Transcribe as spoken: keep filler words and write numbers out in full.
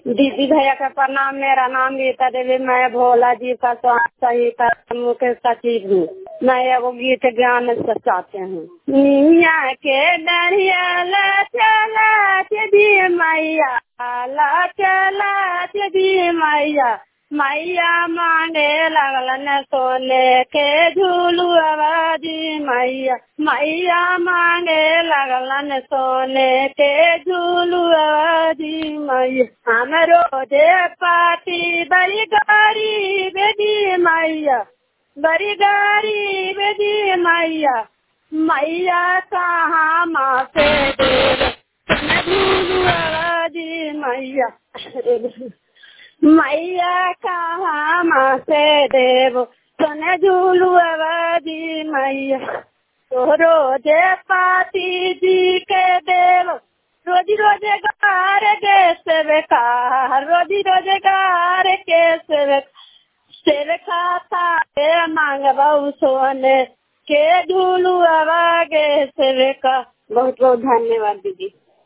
दीदी भैया का प्रणाम। मेरा नाम गीता देवी, मैं भोला जी का स्वास्थ्य सही मुख्य सचिव हूँ। मैं एगो गीत ज्ञान से चाहते हूँ। मियाँ के डरिया ला चला दी मैया, ला चला दी मैया, मैया मांगे लगलन सोने के झूलुआ दी मैया, मैया मांगे लगलन सोने के झूलुआ दी मैया। हम रोजे पाती बड़ी गरीब दी मैया, बड़ी गरीब दी मैया, मैया कहाँ माँ से झूलुआ दी मैया, मैया कहाँ माँ से देव सोने झूलुआ दी मैया। तो रोजे पाती जी के देव रोजी रोजगार के सेवकार, रोजी रोजगार के सेवक सेवका था मांगबू सोने के झूलुआ गे सेवका। बहुत बहुत धन्यवाद दीदी।